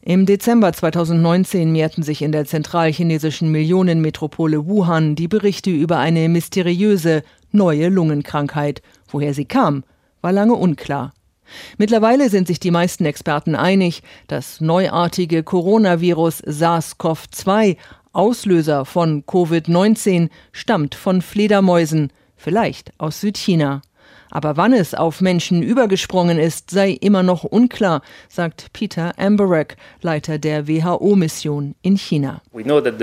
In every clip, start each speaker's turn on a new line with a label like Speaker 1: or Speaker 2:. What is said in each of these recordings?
Speaker 1: Im Dezember 2019 mehrten sich in der zentralchinesischen Millionenmetropole Wuhan die Berichte über eine mysteriöse, neue Lungenkrankheit. Woher sie kam, war lange unklar. Mittlerweile sind sich die meisten Experten einig, das neuartige Coronavirus SARS-CoV-2, Auslöser von Covid-19, stammt von Fledermäusen, vielleicht aus Südchina. Aber wann es auf Menschen übergesprungen ist, sei immer noch unklar, sagt Peter Ambarek, Leiter der WHO-Mission in China. Wir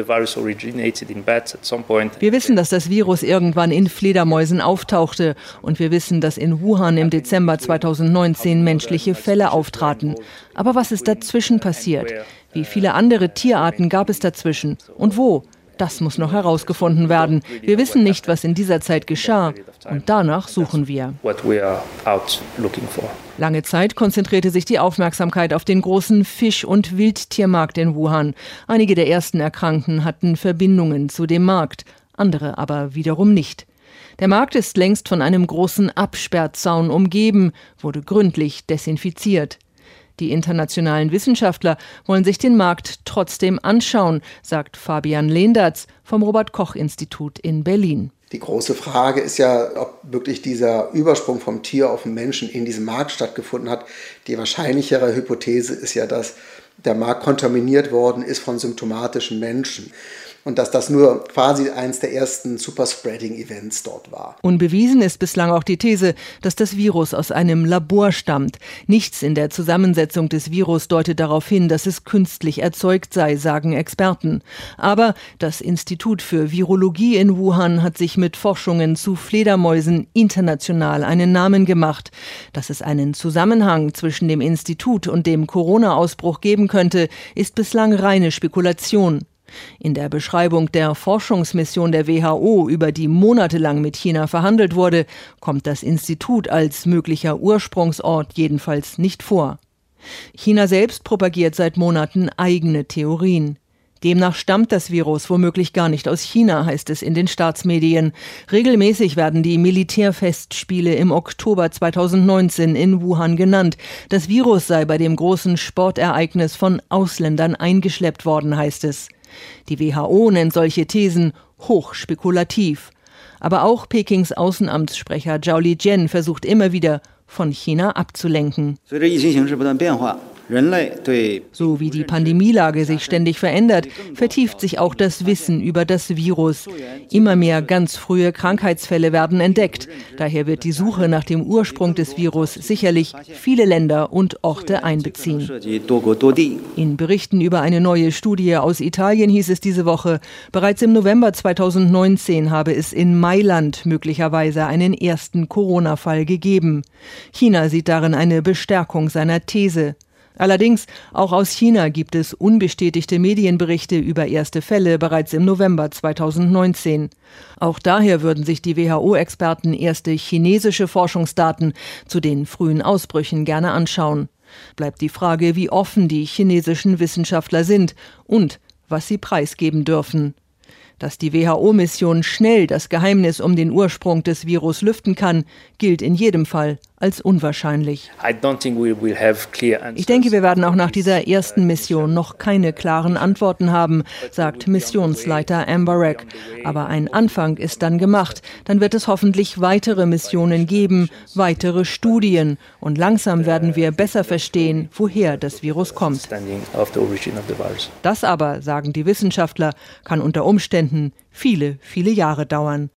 Speaker 1: wissen, dass das Virus irgendwann in Fledermäusen auftauchte und wir wissen, dass in Wuhan im Dezember 2019 menschliche Fälle auftraten. Aber was ist dazwischen passiert? Wie viele andere Tierarten gab es dazwischen? Und wo? Das muss noch herausgefunden werden. Wir wissen nicht, was in dieser Zeit geschah. Und danach suchen wir. Lange Zeit konzentrierte sich die Aufmerksamkeit auf den großen Fisch- und Wildtiermarkt in Wuhan. Einige der ersten Erkrankten hatten Verbindungen zu dem Markt, andere aber wiederum nicht. Der Markt ist längst von einem großen Absperrzaun umgeben, wurde gründlich desinfiziert. Die internationalen Wissenschaftler wollen sich den Markt trotzdem anschauen, sagt Fabian Lehndertz vom Robert-Koch-Institut in Berlin.
Speaker 2: Die große Frage ist ja, ob wirklich dieser Übersprung vom Tier auf den Menschen in diesem Markt stattgefunden hat. Die wahrscheinlichere Hypothese ist ja, dass der Markt kontaminiert worden ist von symptomatischen Menschen. Und dass das nur quasi eins der ersten Superspreading-Events dort war.
Speaker 1: Unbewiesen ist bislang auch die These, dass das Virus aus einem Labor stammt. Nichts in der Zusammensetzung des Virus deutet darauf hin, dass es künstlich erzeugt sei, sagen Experten. Aber das Institut für Virologie in Wuhan hat sich mit Forschungen zu Fledermäusen international einen Namen gemacht. Dass es einen Zusammenhang zwischen dem Institut und dem Corona-Ausbruch geben könnte, ist bislang reine Spekulation. In der Beschreibung der Forschungsmission der WHO, über die monatelang mit China verhandelt wurde, kommt das Institut als möglicher Ursprungsort jedenfalls nicht vor. China selbst propagiert seit Monaten eigene Theorien. Demnach stammt das Virus womöglich gar nicht aus China, heißt es in den Staatsmedien. Regelmäßig werden die Militärfestspiele im Oktober 2019 in Wuhan genannt. Das Virus sei bei dem großen Sportereignis von Ausländern eingeschleppt worden, heißt es. Die WHO nennt solche Thesen hochspekulativ. Aber auch Pekings Außenamtssprecher Zhao Lijian versucht immer wieder, von China abzulenken. So wie die Pandemielage sich ständig verändert, vertieft sich auch das Wissen über das Virus. Immer mehr ganz frühe Krankheitsfälle werden entdeckt. Daher wird die Suche nach dem Ursprung des Virus sicherlich viele Länder und Orte einbeziehen. In Berichten über eine neue Studie aus Italien hieß es diese Woche, bereits im November 2019 habe es in Mailand möglicherweise einen ersten Corona-Fall gegeben. China sieht darin eine Bestärkung seiner These. Allerdings, auch aus China gibt es unbestätigte Medienberichte über erste Fälle bereits im November 2019. Auch daher würden sich die WHO-Experten erste chinesische Forschungsdaten zu den frühen Ausbrüchen gerne anschauen. Bleibt die Frage, wie offen die chinesischen Wissenschaftler sind und was sie preisgeben dürfen. Dass die WHO-Mission schnell das Geheimnis um den Ursprung des Virus lüften kann, gilt in jedem Fall als unwahrscheinlich. Ich denke, wir werden auch nach dieser ersten Mission noch keine klaren Antworten haben, sagt Missionsleiter Ambarek. Aber ein Anfang ist dann gemacht. Dann wird es hoffentlich weitere Missionen geben, weitere Studien. Und langsam werden wir besser verstehen, woher das Virus kommt. Das aber, sagen die Wissenschaftler, kann unter Umständen viele, viele Jahre dauern.